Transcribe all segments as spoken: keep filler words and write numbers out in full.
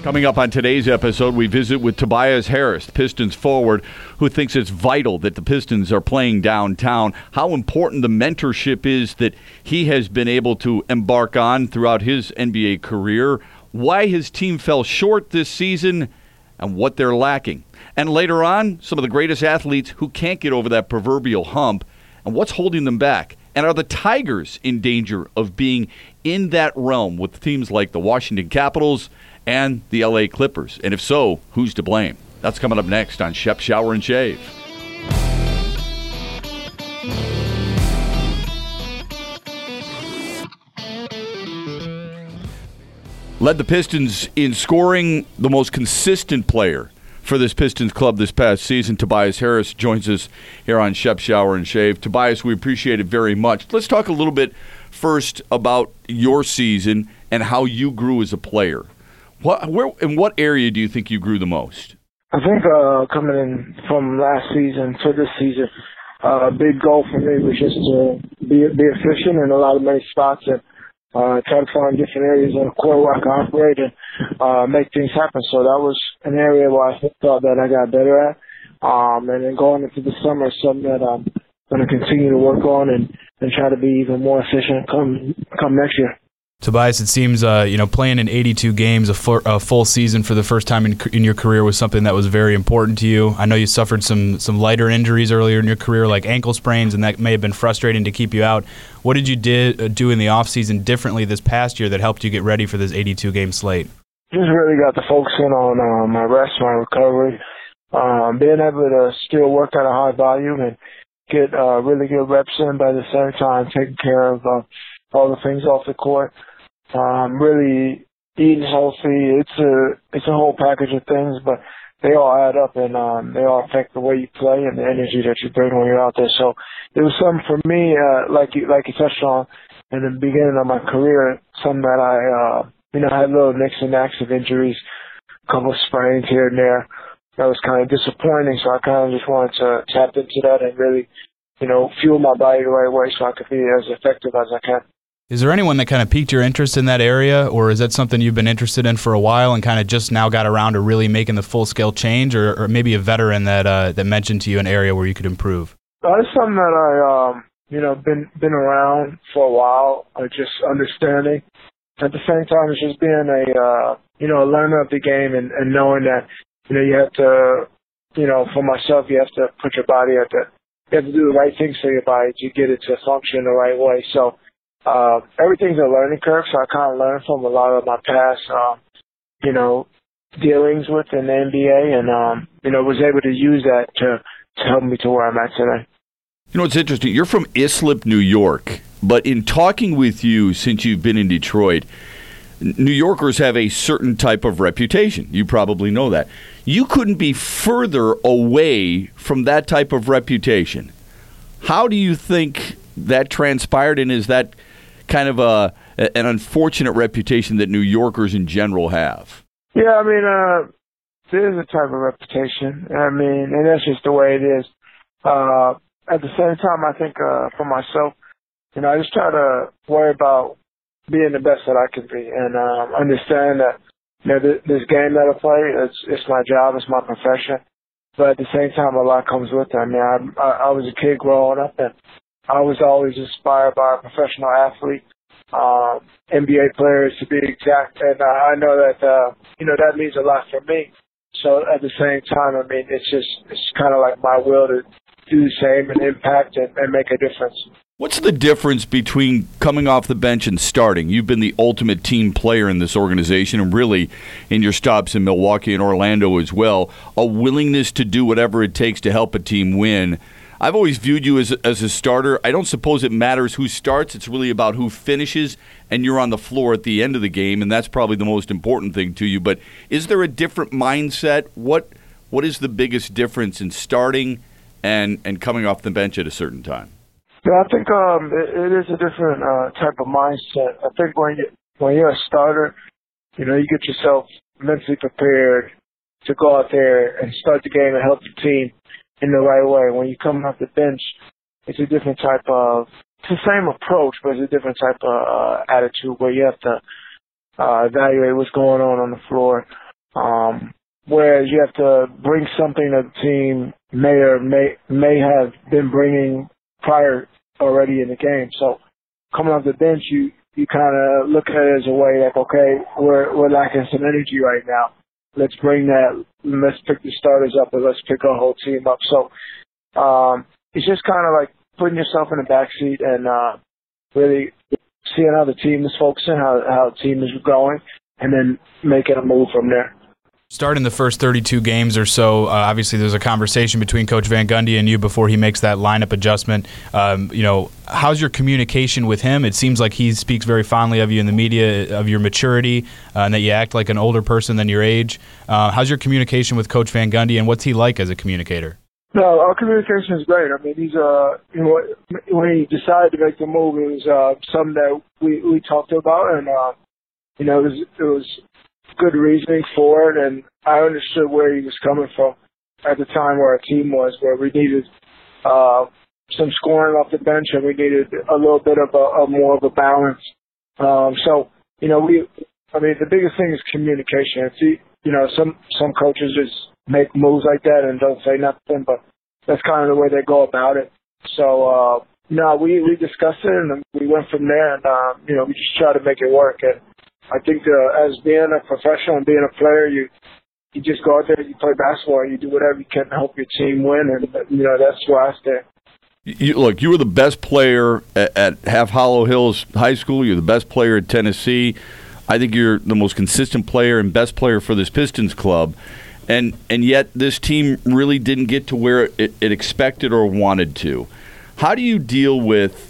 Coming up on today's episode, we visit with Tobias Harris, the Pistons forward, who thinks it's vital that the Pistons are playing downtown, how important the mentorship is that he has been able to embark on throughout his N B A career, why his team fell short this season, and what they're lacking. And later on, some of the greatest athletes who can't get over that proverbial hump, and what's holding them back. And are the Tigers in danger of being in that realm with teams like the Washington Capitals and the L A Clippers? And if so, who's to blame? That's coming up next on Shep, Shower, and Shave. Led the Pistons in scoring, the most consistent player for this Pistons club this past season. Tobias Harris joins us here on Shep, Shower, and Shave. Tobias, we appreciate it very much. Let's talk a little bit first about your season and how you grew as a player. What, where, in what area do you think you grew the most? I think uh, coming in from last season to this season, uh, a big goal for me was just to be be efficient in a lot of many spots and uh, try to find different areas on the court where I can operate and uh, make things happen. So that was an area where I thought that I got better at. Um, and then going into the summer is something that I'm going to continue to work on and, and try to be even more efficient come come next year. Tobias, it seems uh, you know playing in eighty-two games, a full, a full season for the first time in, in your career was something that was very important to you. I know you suffered some some lighter injuries earlier in your career, like ankle sprains, and that may have been frustrating to keep you out. What did you did, uh, do in the offseason differently this past year that helped you get ready for this eighty-two game slate? Just really got to focus in on uh, my rest, my recovery, um, being able to still work at a high volume and get uh, really good reps in, but at the same time taking care of uh, all the things off the court. Um, really eating healthy. It's a it's a whole package of things, but they all add up and um, they all affect the way you play and the energy that you bring when you're out there. So it was something for me, uh, like you like you touched on in the beginning of my career, something that I uh, you know had little nicks and knacks of injuries, a couple of sprains here and there. That was kind of disappointing. So I kind of just wanted to tap into that and really, you know, fuel my body the right way so I could be as effective as I can. Is there anyone that kind of piqued your interest in that area, or is that something you've been interested in for a while and kind of just now got around to really making the full-scale change, or, or maybe a veteran that uh, that mentioned to you an area where you could improve? Uh, it's something that I, um, you know, been been around for a while, uh, just understanding. At the same time, it's just being a, uh, you know, a learner of the game and, and knowing that, you know, you have to, you know, for myself, you have to put your body at the, you have to do the right things for your body to get it to function the right way. So, Uh, everything's a learning curve, so I kind of learned from a lot of my past, um, you know, dealings with in the N B A, and um, you know, was able to use that to, to help me to where I'm at today. You know, it's interesting. You're from Islip, New York, but in talking with you since you've been in Detroit, New Yorkers have a certain type of reputation. You probably know that. You couldn't be further away from that type of reputation. How do you think that transpired, and is that kind of a an unfortunate reputation that New Yorkers in general have? Yeah, I mean, uh, there is a type of reputation. I mean, and that's just the way it is. Uh, at the same time, I think uh, for myself, you know, I just try to worry about being the best that I can be, and um, understand that, you know, th- this game that I play, it's it's my job, it's my profession. But at the same time, a lot comes with it. I mean, I, I, I was a kid growing up, and I was always inspired by a professional athlete, um, N B A players to be exact, and uh, I know that uh, you know that means a lot for me. So at the same time, I mean, it's just it's kind of like my will to do the same and impact and, and make a difference. What's the difference between coming off the bench and starting? You've been the ultimate team player in this organization, and really in your stops in Milwaukee and Orlando as well, a willingness to do whatever it takes to help a team win. I've always viewed you as, as a starter. I don't suppose it matters who starts. It's really about who finishes, and you're on the floor at the end of the game, and that's probably the most important thing to you. But is there a different mindset? What What is the biggest difference in starting and, and coming off the bench at a certain time? Yeah, I think um, it, it is a different uh, type of mindset. I think when, you, when you're a starter, you know, you get yourself mentally prepared to go out there and start the game and help the team in the right way. When you come off the bench, it's a different type of, it's the same approach, but it's a different type of uh, attitude where you have to uh, evaluate what's going on on the floor. Um, whereas you have to bring something that the team may or may may have been bringing prior already in the game. So coming off the bench, you you kind of look at it as a way like, okay, we're we're lacking some energy right now. Let's bring that. Let's pick the starters up and let's pick our whole team up. So um, it's just kind of like putting yourself in the backseat and uh, really seeing how the team is focusing, how how the team is going, and then making a move from there. Starting the first thirty-two games or so, uh, obviously there's a conversation between Coach Van Gundy and you before he makes that lineup adjustment. Um, you know, how's your communication with him? It seems like he speaks very fondly of you in the media, of your maturity, uh, and that you act like an older person than your age. Uh, how's your communication with Coach Van Gundy, and what's he like as a communicator? No, our communication is great. I mean, he's uh, you know, when he decided to make the move, it was uh, something that we we talked about, and uh, you know, it was it was. good reasoning for it, and I understood where he was coming from at the time where our team was, where we needed uh, some scoring off the bench and we needed a little bit of a, a more of a balance. Um, so, you know, we, I mean, the biggest thing is communication. It's, you know, some, some coaches just make moves like that and don't say nothing, but that's kind of the way they go about it. So, uh, no, we, we discussed it and we went from there, and, um, you know, we just try to make it work. And I think uh, as being a professional and being a player, you you just go out there, you play basketball, and you do whatever you can to help your team win, and you know that's where I stand. You, look, you were the best player at, at Half Hollow Hills High School. You're the best player at Tennessee. I think you're the most consistent player and best player for this Pistons club, and and yet this team really didn't get to where it, it expected or wanted to. How do you deal with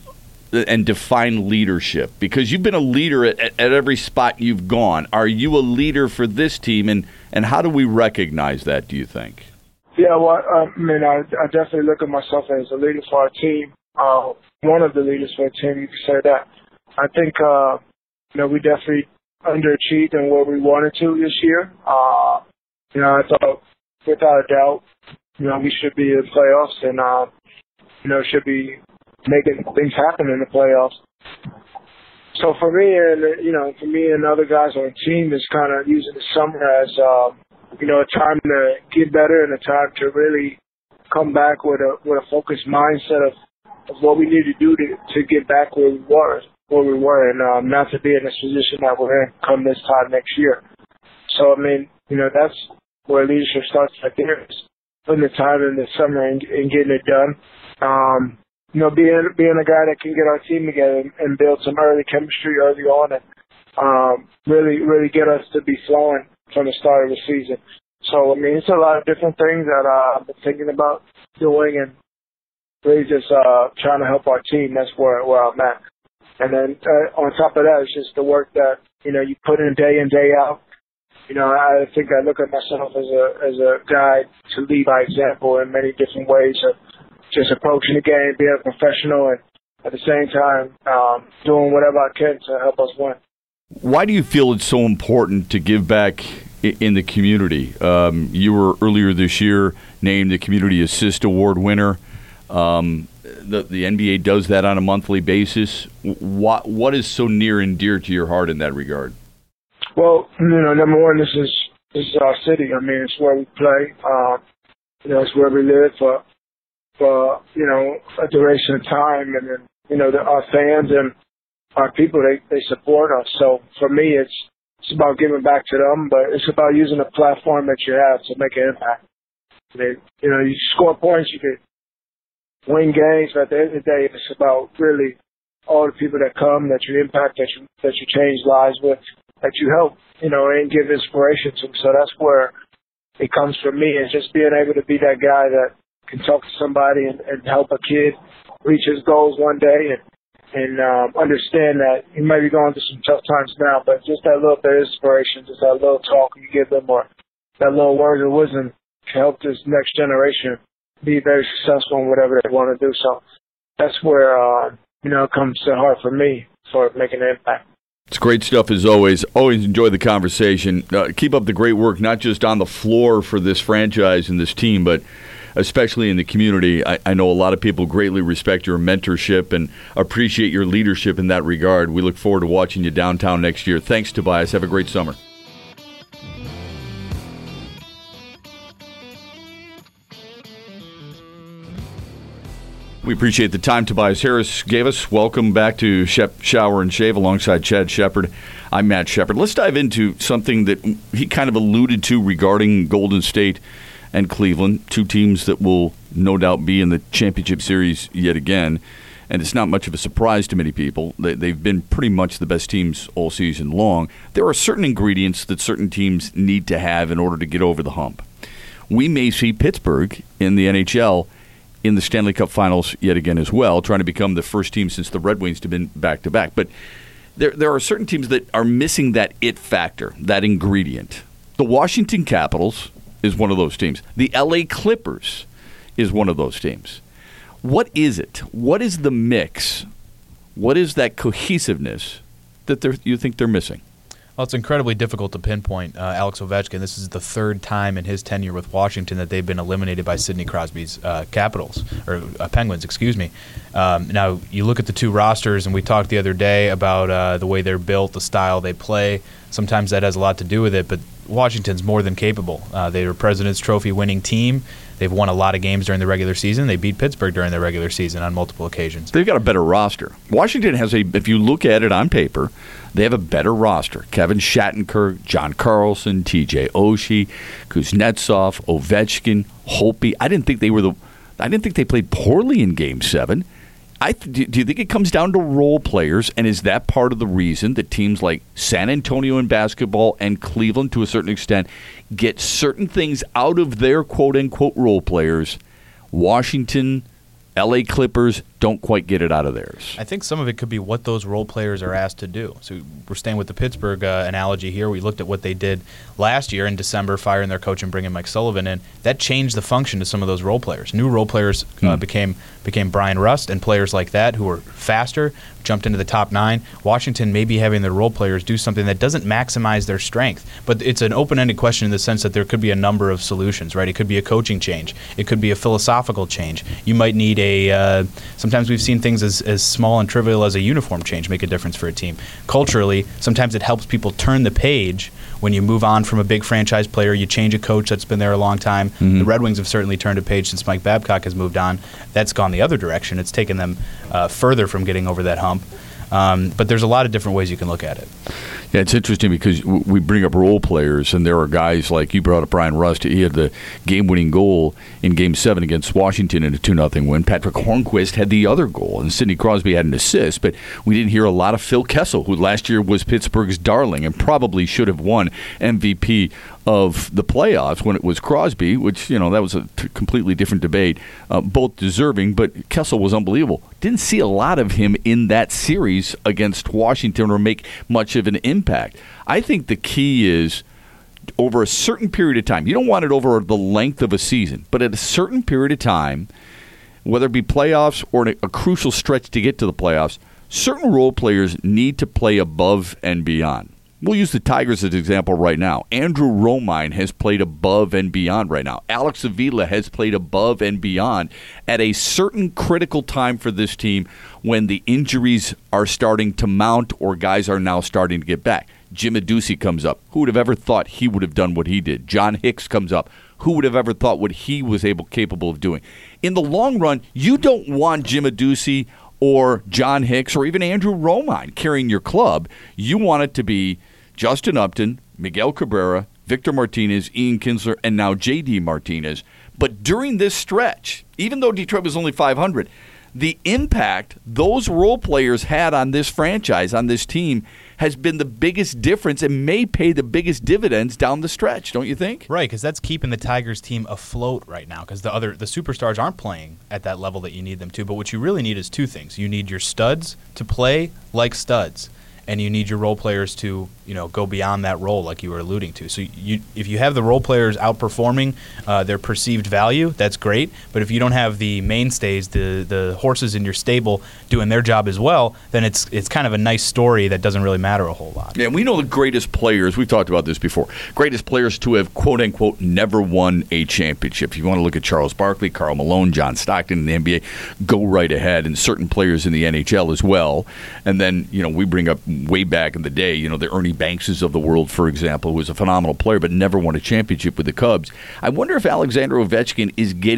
and define leadership? Because you've been a leader at, at every spot you've gone. Are you a leader for this team, and, and how do we recognize that, do you think? Yeah, well, I mean, I, I definitely look at myself as a leader for our team, uh, one of the leaders for our team, you could say that. I think, uh, you know, we definitely underachieved in what we wanted to this year. Uh, you know, I thought, without a doubt, you know, we should be in playoffs and, uh, you know, should be making things happen in the playoffs. So for me and, you know, for me and other guys on the team is kind of using the summer as, uh, you know, a time to get better and a time to really come back with a with a focused mindset of, of what we need to do to, to get back where we were, where we were, and um, not to be in this position that we're in come this time next year. So, I mean, you know, that's where leadership starts right there, is putting the time in the summer and, and getting it done. Um, You know, being being a guy that can get our team together and, and build some early chemistry early on, and um, really really get us to be flowing from the start of the season. So I mean, it's a lot of different things that uh, I've been thinking about doing, and really just uh, trying to help our team. That's where where I'm at. And then uh, on top of that, it's just the work that you know you put in day in day out. You know, I think I look at myself as a as a guy to lead by example in many different ways. Of, just approaching the game, being a professional, and at the same time um, doing whatever I can to help us win. Why do you feel it's so important to give back in the community? Um, you were earlier this year named the Community Assist Award winner. Um, the, the N B A does that on a monthly basis. What, what is so near and dear to your heart in that regard? Well, you know, number one, this is this is our city. I mean, it's where we play. Uh, you know, it's where we live for. for, you know, a duration of time, and then, you know, the, our fans and our people, they, they support us. So for me, it's, it's about giving back to them, but it's about using the platform that you have to make an impact. They, you know, you score points, you can win games, but at the end of the day, it's about really all the people that come, that you impact, that you, that you change lives with, that you help, you know, and give inspiration to. So that's where it comes from me, is just being able to be that guy that can talk to somebody and, and help a kid reach his goals one day, and and um, understand that he might be going through some tough times now, but just that little bit of inspiration, just that little talk you give them, or that little word of wisdom can help this next generation be very successful in whatever they want to do. So that's where, uh, you know, it comes to heart for me for making an impact. It's great stuff as always. Always enjoy the conversation. Uh, keep up the great work, not just on the floor for this franchise and this team, but especially in the community. I, I know a lot of people greatly respect your mentorship and appreciate your leadership in that regard. We look forward to watching you downtown next year. Thanks, Tobias. Have a great summer. We appreciate the time Tobias Harris gave us. Welcome back to Shep Shower and Shave alongside Chad Shepard. I'm Matt Shepard. Let's dive into something that he kind of alluded to regarding Golden State and Cleveland, two teams that will no doubt be in the championship series yet again. And it's not much of a surprise to many people. They, they've been pretty much the best teams all season long. There are certain ingredients that certain teams need to have in order to get over the hump. We may see Pittsburgh in the N H L in the Stanley Cup Finals yet again as well, trying to become the first team since the Red Wings to have been back-to-back. But there, there are certain teams that are missing that it factor, that ingredient. The Washington Capitals is one of those teams. The L A Clippers is one of those teams. What is it? What is the mix? What is that cohesiveness that you think they're missing? Well, it's incredibly difficult to pinpoint uh, Alex Ovechkin. This is the third time in his tenure with Washington that they've been eliminated by Sidney Crosby's uh, Capitals, or uh, Penguins, excuse me. Um, now, you look at the two rosters, and we talked the other day about uh, the way they're built, the style they play. Sometimes that has a lot to do with it, but Washington's more than capable. Uh, they're a President's Trophy winning team. They've won a lot of games during the regular season. They beat Pittsburgh during the regular season on multiple occasions. They've got a better roster. Washington has a, if you look at it on paper, they have a better roster. Kevin Shattenkirk, John Carlson, T J Oshie, Kuznetsov, Ovechkin, Holtby. I didn't think they were the. I didn't think they played poorly in Game Seven. I th- do you think it comes down to role players, and is that part of the reason that teams like San Antonio in basketball and Cleveland, to a certain extent, get certain things out of their quote-unquote role players? Washington, L A Clippers don't quite get it out of theirs. I think some of it could be what those role players are asked to do. So we're staying with the Pittsburgh uh, analogy here. We looked at what they did last year in December, firing their coach and bringing Mike Sullivan in. That changed the function to some of those role players. New role players uh, hmm. became became Brian Rust and players like that who were faster, jumped into the top nine. Washington may be having their role players do something that doesn't maximize their strength. But it's an open-ended question in the sense that there could be a number of solutions, right? It could be a coaching change. It could be a philosophical change. You might need a uh, – sometimes we've seen things as, as small and trivial as a uniform change make a difference for a team. Culturally, sometimes it helps people turn the page when you move on from a big franchise player. You change a coach that's been there a long time. Mm-hmm. The Red Wings have certainly turned a page since Mike Babcock has moved on. That's gone the other direction. It's taken them uh, further from getting over that hump. Um, but there's a lot of different ways you can look at it. Yeah, it's interesting because we bring up role players, and there are guys like you brought up Brian Rust. He had the game-winning goal in Game seven against Washington in a two nothing win. Patrick Hornquist had the other goal, and Sidney Crosby had an assist. But we didn't hear a lot of Phil Kessel, who last year was Pittsburgh's darling and probably should have won M V P of the playoffs when it was Crosby, which, you know, that was a t- completely different debate. Uh, both deserving, but Kessel was unbelievable. Didn't see a lot of him in that series against Washington or make much of an impact. I think the key is over a certain period of time. You don't want it over the length of a season, but at a certain period of time, whether it be playoffs or a crucial stretch to get to the playoffs, certain role players need to play above and beyond. We'll use the Tigers as an example right now. Andrew Romine has played above and beyond right now. Alex Avila has played above and beyond at a certain critical time for this team when the injuries are starting to mount or guys are now starting to get back. Jim Adduci comes up. Who would have ever thought he would have done what he did? John Hicks comes up. Who would have ever thought what he was able capable of doing? In the long run, you don't want Jim Adduci or John Hicks or even Andrew Romine carrying your club. You want it to be Justin Upton, Miguel Cabrera, Victor Martinez, Ian Kinsler, and now J D Martinez. But during this stretch, even though Detroit was only five hundred, the impact those role players had on this franchise, on this team, has been the biggest difference and may pay the biggest dividends down the stretch, don't you think? Right, because that's keeping the Tigers team afloat right now because the other the superstars aren't playing at that level that you need them to. But what you really need is two things. You need your studs to play like studs, and you need your role players to, you know, go beyond that role like you were alluding to. So you, if you have the role players outperforming uh, their perceived value, that's great. But if you don't have the mainstays, the the horses in your stable doing their job as well, then it's it's kind of a nice story that doesn't really matter a whole lot. Yeah, we know the greatest players, we've talked about this before, greatest players to have, quote-unquote, never won a championship. If you want to look at Charles Barkley, Karl Malone, John Stockton in the N B A, go right ahead, and certain players in the N H L as well. And then, you know, we bring up way back in the day, you know, the Ernie Bankses of the world, for example, who was a phenomenal player but never won a championship with the Cubs. I wonder if Alexander Ovechkin is getting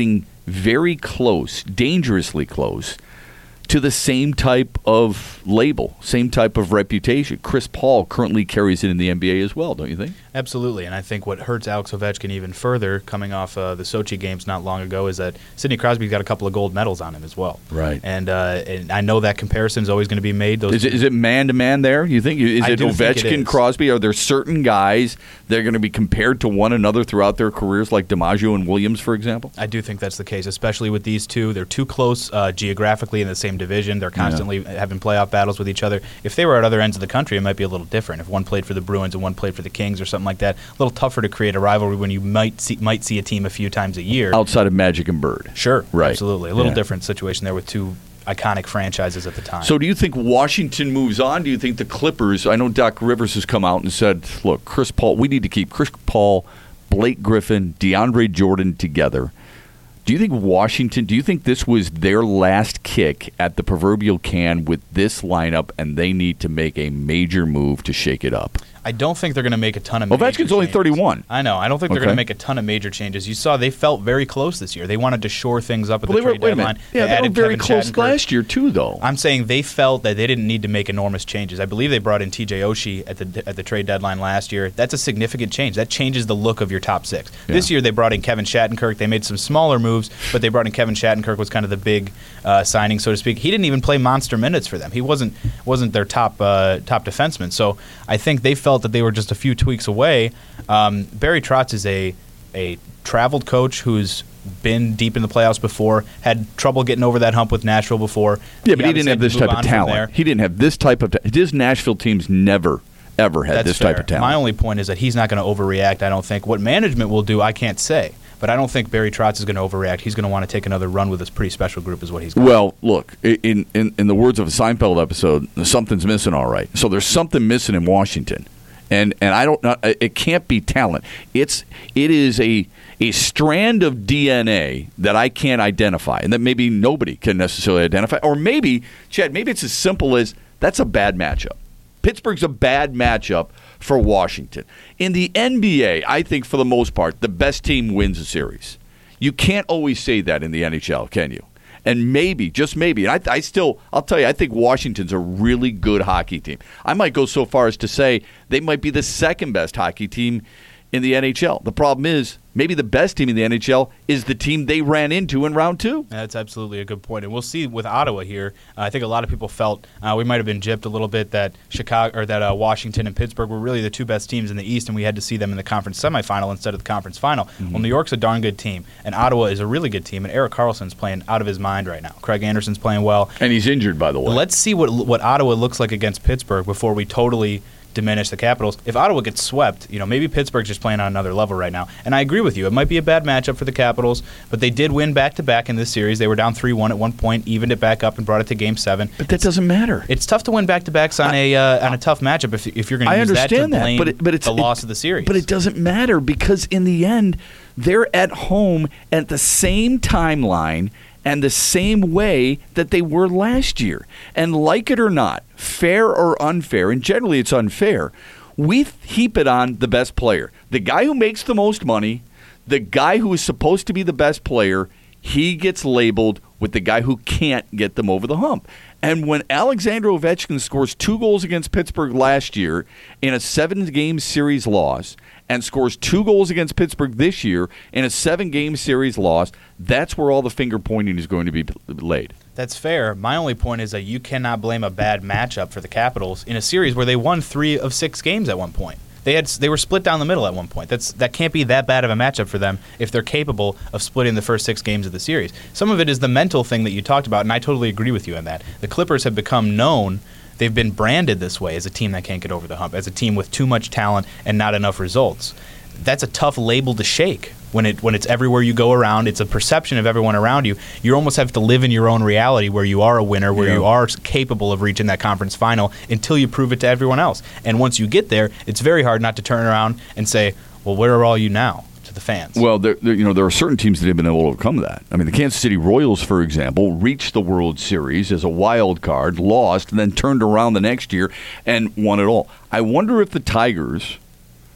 very close, dangerously close, to the same type of label, same type of reputation. Chris Paul currently carries it in the N B A as well, don't you think? Absolutely, and I think what hurts Alex Ovechkin even further, coming off uh, the Sochi games not long ago, is that Sidney Crosby's got a couple of gold medals on him as well. Right. And, uh, and I know that comparison is always going to be made. Those is it, is it man-to-man there, you think? Is I it do think it Ovechkin, is. Crosby? Are there certain guys that are going to be compared to one another throughout their careers, like DiMaggio and Williams, for example? I do think that's the case, especially with these two. They're too close uh, geographically in the same division. They're constantly yeah. having playoff battles with each other. If they were at other ends of the country, it might be a little different. If one played for the Bruins and one played for the Kings or something like that, a little tougher to create a rivalry when you might see, might see a team a few times a year. Outside of Magic and Bird. Sure, right. Absolutely. A little yeah. different situation there with two iconic franchises at the time. So do you think Washington moves on? Do you think the Clippers, I know Doc Rivers has come out and said, look, Chris Paul, we need to keep Chris Paul, Blake Griffin, DeAndre Jordan together. Do you think Washington, do you think this was their last kick at the proverbial can with this lineup and they need to make a major move to shake it up? I don't think they're going to make a ton of major Ovechkin's only changes. thirty-one. I know. I don't think they're Okay. going to make a ton of major changes. You saw they felt very close this year. They wanted to shore things up at Well, the they were, trade wait a deadline. minute. Yeah, they, were added very Kevin close Shattenkirk. last year, too, though. I'm saying they felt that they didn't need to make enormous changes. I believe they brought in T J Oshie at the at the trade deadline last year. That's a significant change. That changes the look of your top six. Yeah. This year they brought in Kevin Shattenkirk. They made some smaller moves, but they brought in Kevin Shattenkirk was kind of the big uh, signing, so to speak. He didn't even play monster minutes for them. He wasn't wasn't their top uh, top defenseman. So I think they felt that they were just a few tweaks away. Um, Barry Trotz is a a traveled coach who's been deep in the playoffs before, had trouble getting over that hump with Nashville before. Yeah, but he obviously didn't have had to this move type on of from talent. there. He didn't have this type of ta- his Nashville teams never, ever had That's this fair. type of talent. My only point is that he's not going to overreact, I don't think. What management will do, I can't say. But I don't think Barry Trotz is going to overreact. He's going to want to take another run with this pretty special group is what he's got. Well, look, in, in, in the words of a Seinfeld episode, something's missing all right. So there's something missing in Washington. And and I don't know, it can't be talent. It's it is a a strand of D N A that I can't identify, and that maybe nobody can necessarily identify. Or maybe, Chad, maybe it's as simple as that's a bad matchup. Pittsburgh's a bad matchup for Washington. In the N B A, I think for the most part, the best team wins a series. You can't always say that in the N H L, can you? And maybe, just maybe, and I, I still, I'll tell you, I think Washington's a really good hockey team. I might go so far as to say they might be the second best hockey team in the N H L. The problem is, maybe the best team in the N H L is the team they ran into in round two. That's absolutely a good point. And we'll see with Ottawa here. Uh, I think a lot of people felt uh, we might have been gypped a little bit that Chicago or that uh, Washington and Pittsburgh were really the two best teams in the East, and we had to see them in the conference semifinal instead of the conference final. Mm-hmm. Well, New York's a darn good team, and Ottawa is a really good team, and Erik Karlsson's playing out of his mind right now. Craig Anderson's playing well. And he's injured, by the way. Let's see what what Ottawa looks like against Pittsburgh before we totally diminish the Capitals. If Ottawa gets swept, you know, maybe Pittsburgh's just playing on another level right now. And I agree with you. It might be a bad matchup for the Capitals, but they did win back-to-back in this series. They were down three one at one point, evened it back up, and brought it to Game seven. But that doesn't matter. It's tough to win back-to-backs on I, a uh, on a tough matchup if, if you're going to use that to blame that, but it, but it's, the it, loss of the series. But it doesn't matter because in the end, they're at home at the same timeline and the same way that they were last year. And like it or not, fair or unfair, and generally it's unfair, we heap it on the best player. The guy who makes the most money, the guy who is supposed to be the best player, he gets labeled with the guy who can't get them over the hump. And when Alexander Ovechkin scores two goals against Pittsburgh last year in a seven-game series loss and scores two goals against Pittsburgh this year in a seven-game series loss, that's where all the finger-pointing is going to be laid. That's fair. My only point is that you cannot blame a bad matchup for the Capitals in a series where they won three of six games at one point. They had they were split down the middle at one point. That's that can't be that bad of a matchup for them if they're capable of splitting the first six games of the series. Some of it is the mental thing that you talked about, and I totally agree with you on that. The Clippers have become known. They've been branded this way as a team that can't get over the hump, as a team with too much talent and not enough results. That's a tough label to shake when it when it's everywhere you go around. It's a perception of everyone around you. You almost have to live in your own reality where you are a winner, where yeah. you are capable of reaching that conference final until you prove it to everyone else. And once you get there, it's very hard not to turn around and say, well, where are all you now? To the fans. Well, there, there, you know, there are certain teams that have been able to overcome that. I mean, the Kansas City Royals, for example, reached the World Series as a wild card, lost, and then turned around the next year and won it all. I wonder if the Tigers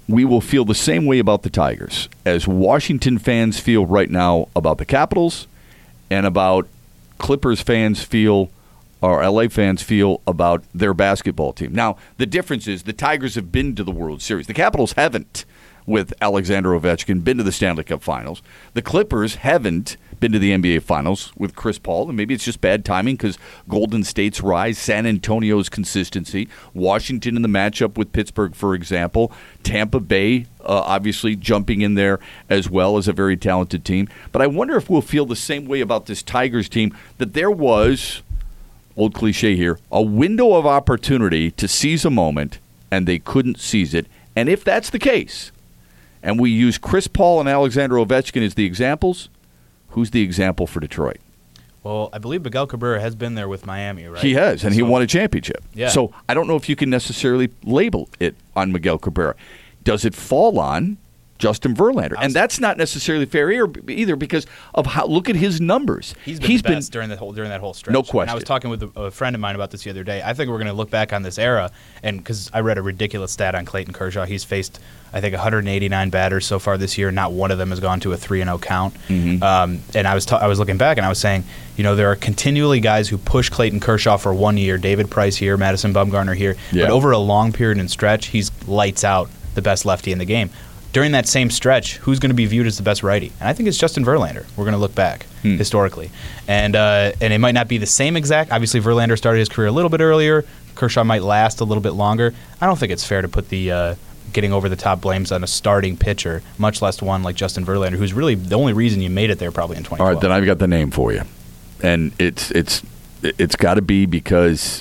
we will feel the same way about the Tigers as Washington fans feel right now about the Capitals and about Clippers fans feel or L A fans feel about their basketball team. Now, the difference is the Tigers have been to the World Series. The Capitals haven't, with Alexander Ovechkin, been to the Stanley Cup Finals. The Clippers haven't been to the N B A Finals with Chris Paul, and maybe it's just bad timing because Golden State's rise, San Antonio's consistency, Washington in the matchup with Pittsburgh, for example, Tampa Bay uh, obviously jumping in there as well as a very talented team. But I wonder if we'll feel the same way about this Tigers team, that there was, old cliche here, a window of opportunity to seize a moment, and they couldn't seize it. And if that's the case, and we use Chris Paul and Alexander Ovechkin as the examples, who's the example for Detroit? Well, I believe Miguel Cabrera has been there with Miami, right? He has, and so, he won a championship. Yeah. So I don't know if you can necessarily label it on Miguel Cabrera. Does it fall on Justin Verlander? And that's not necessarily fair either because of how, look at his numbers. He's been he's the best been, during, the whole, during that whole stretch. No question. And I was talking with a, a friend of mine about this the other day. I think we're going to look back on this era, and because I read a ridiculous stat on Clayton Kershaw. He's faced, I think, one hundred eighty-nine batters so far this year. Not one of them has gone to a three and oh count. Mm-hmm. Um, and I was ta- I was looking back, and I was saying, you know, there are continually guys who push Clayton Kershaw for one year. David Price here, Madison Bumgarner here. Yeah. But over a long period and stretch, he's lights out the best lefty in the game. During that same stretch, who's going to be viewed as the best righty? And I think it's Justin Verlander. We're going to look back hmm. historically. And uh, and it might not be the same exact. Obviously, Verlander started his career a little bit earlier. Kershaw might last a little bit longer. I don't think it's fair to put the uh, getting over-the-top blames on a starting pitcher, much less one like Justin Verlander, who's really the only reason you made it there probably in twenty twelve. All right, then I've got the name for you. And it's it's it's got to be because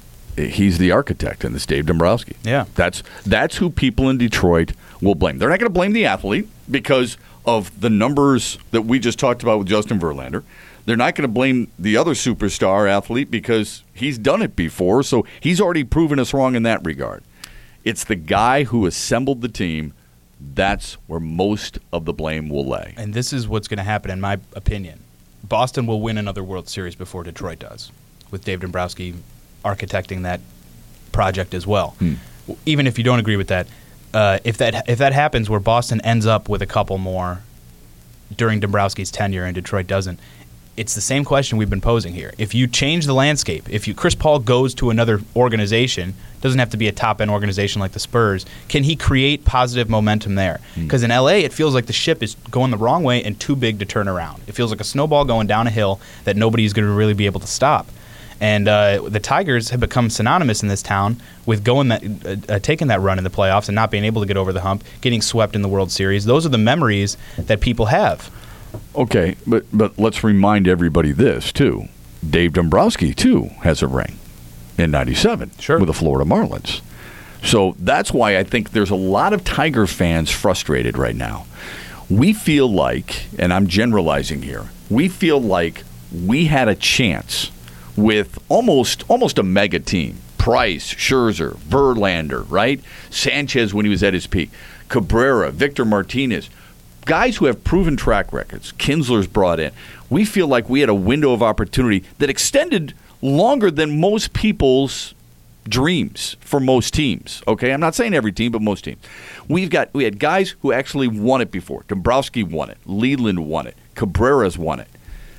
he's the architect, and it's Dave Dombrowski. Yeah. That's that's who people in Detroit will blame. They're not going to blame the athlete because of the numbers that we just talked about with Justin Verlander. They're not going to blame the other superstar athlete because he's done it before, so he's already proven us wrong in that regard. It's the guy who assembled the team. That's where most of the blame will lay. And this is what's going to happen, in my opinion. Boston will win another World Series before Detroit does, with Dave Dombrowski architecting that project as well. Hmm. Even if you don't agree with that, uh, if that if that happens where Boston ends up with a couple more during Dombrowski's tenure and Detroit doesn't, it's the same question we've been posing here. If you change the landscape, if you Chris Paul goes to another organization, doesn't have to be a top-end organization like the Spurs, can he create positive momentum there? Because hmm. in L A, it feels like the ship is going the wrong way and too big to turn around. It feels like a snowball going down a hill that nobody's going to really be able to stop. And uh, the Tigers have become synonymous in this town with going that, uh, uh, taking that run in the playoffs and not being able to get over the hump, getting swept in the World Series. Those are the memories that people have. Okay, but but let's remind everybody this, too. Dave Dombrowski, too, has a ring in ninety-seven sure. with the Florida Marlins. So that's why I think there's a lot of Tiger fans frustrated right now. We feel like, and I'm generalizing here, we feel like we had a chance with almost almost a mega team. Price, Scherzer, Verlander, right? Sanchez when he was at his peak. Cabrera, Victor Martinez. Guys who have proven track records. Kinsler's brought in. We feel like we had a window of opportunity that extended longer than most people's dreams for most teams. Okay, I'm not saying every team, but most teams. We've got we had guys who actually won it before. Dombrowski won it. Leland won it. Cabrera's won it.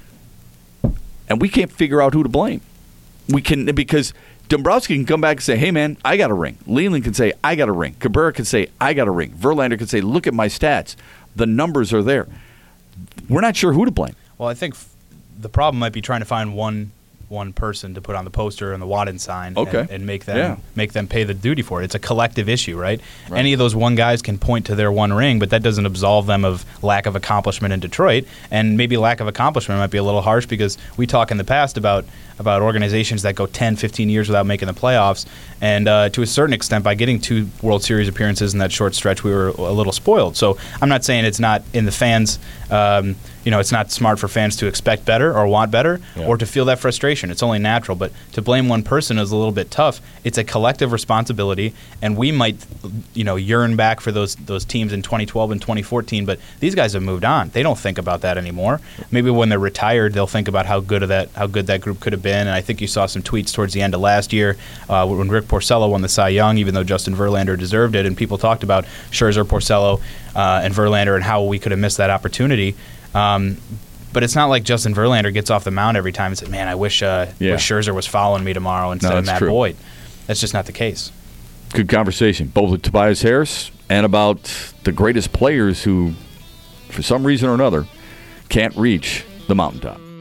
And we can't figure out who to blame. We can because Dombrowski can come back and say, hey, man, I got a ring. Leland can say, I got a ring. Cabrera can say, I got a ring. Verlander can say, look at my stats. The numbers are there. We're not sure who to blame. Well, I think f- the problem might be trying to find one one person to put on the poster and the wanted sign okay. and, and make them yeah. make them pay the duty for it. It's a collective issue, right? right? Any of those one guys can point to their one ring, but that doesn't absolve them of lack of accomplishment in Detroit. And maybe lack of accomplishment might be a little harsh because we talk in the past about about organizations that go ten, fifteen years without making the playoffs. And uh, to a certain extent, by getting two World Series appearances in that short stretch, we were a little spoiled. So I'm not saying it's not in the fans' um, you know, it's not smart for fans to expect better or want better yeah. or to feel that frustration. It's only natural. But to blame one person is a little bit tough. It's a collective responsibility, and we might, you know, yearn back for those those teams in twenty twelve and twenty fourteen. But these guys have moved on. They don't think about that anymore. Maybe when they're retired, they'll think about how good of that how good that group could have been. And I think you saw some tweets towards the end of last year uh, when Rick Porcello won the Cy Young, even though Justin Verlander deserved it, and people talked about Scherzer, Porcello, uh, and Verlander and how we could have missed that opportunity. Um, but it's not like Justin Verlander gets off the mound every time and says, man, I wish, uh, Yeah. wish Scherzer was following me tomorrow instead No, of that's Matt true. Boyd. That's just not the case. Good conversation, both with Tobias Harris and about the greatest players who, for some reason or another, can't reach the mountaintop.